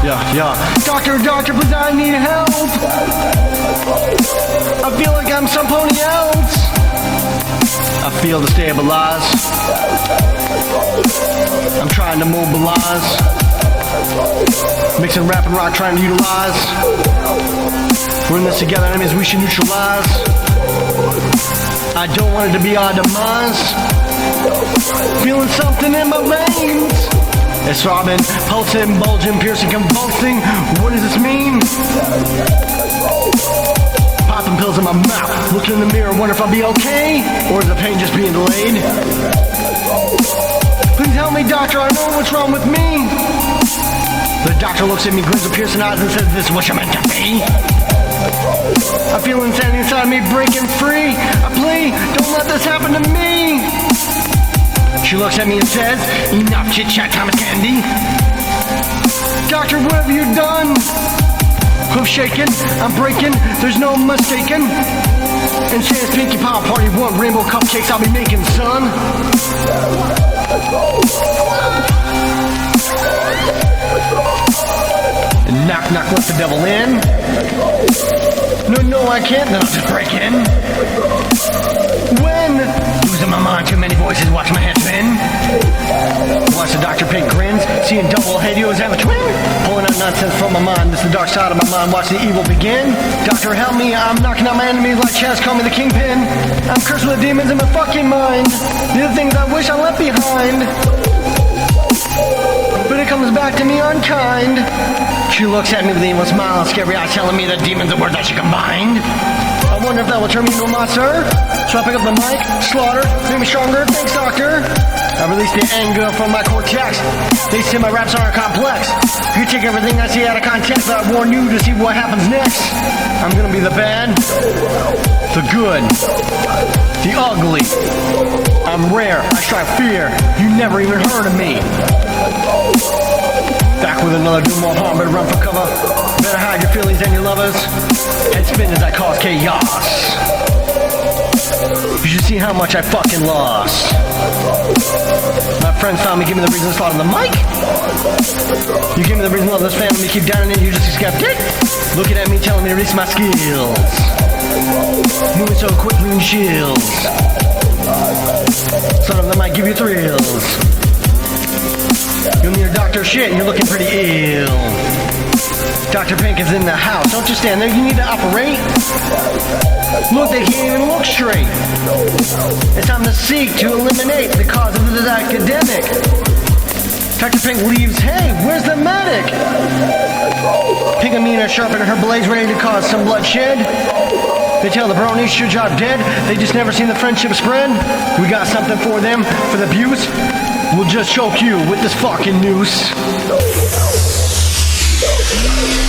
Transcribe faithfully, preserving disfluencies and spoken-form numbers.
yeah, yeah. Doctor, doctor, please, I need help. I feel like I'm somebody else. I feel to stabilize. I'm trying to mobilize. Mixing rap and rock, trying to utilize. We're in this together, enemies we should neutralize. I don't want it to be our demise. Feeling something in my veins. It's throbbing, pulsing, bulging, piercing, convulsing. What does this mean? Popping pills in my mouth. Looking in the mirror, wonder if I'll be okay, or is the pain just being delayed? Please help me, doctor, I know what's wrong with me. The doctor looks at me, grins with piercing eyes and says, this is what you're meant to be. I feel insanity inside me breaking free. I plead, don't let this happen to me. She looks at me and says, enough chit chat, Thomas Candy. Doctor, what have you done? Hoof shaking, I'm breaking, there's no mistaking. And Santa's Pinkie Pie party, what rainbow cupcakes I'll be making, son. Knock, knock, let the devil in. No, no, I can't, then I'll just break in. When? Losing my mind, too many voices, watch my head spin. Watch the Doctor Pink grins, seeing double headios have a twin. Pulling out nonsense from my mind, this is the dark side of my mind, watch the evil begin. Doctor, help me, I'm knocking out my enemies like Chaz, call me the kingpin. I'm cursed with demons in my fucking mind. These are things I wish I left behind. But it comes back to me unkind. She looks at me with an evil smile, scary eyes telling me that demons are words that she combined. I wonder if that will turn me into a monster. So I pick up the mic, slaughter, make me stronger, thanks doctor. I release the anger from my cortex. They say my raps aren't complex. You take everything I say out of context, but I warn you to see what happens next. I'm gonna be the bad, the good, the ugly. I'm rare, I strike fear. You never even heard of me. Back with another do more harm, better run for cover. Better hide your feelings and your lovers. Head spin as I cause chaos. You should see how much I fucking lost. My friends found me, give me the reason to slaughter the mic. You give me the reason to love this family, keep down and you just a skeptic. Looking at me, telling me to release my skills. Moving so quickly in chills. Some of them might give you thrills. You'll need a doctor shit, you're looking pretty ill. Doctor Pink is in the house. Don't just stand there, you need to operate. Look, they can't even look straight. It's time to seek to eliminate the cause of this epidemic. Doctor Pink leaves, hey, where's the medic? Pink and Mina sharpen her blades, ready to cause some bloodshed. They tell the bronies your job dead. They just never seen the friendship spread. We got something for them, for the abuse. We'll just choke you with this fucking noose.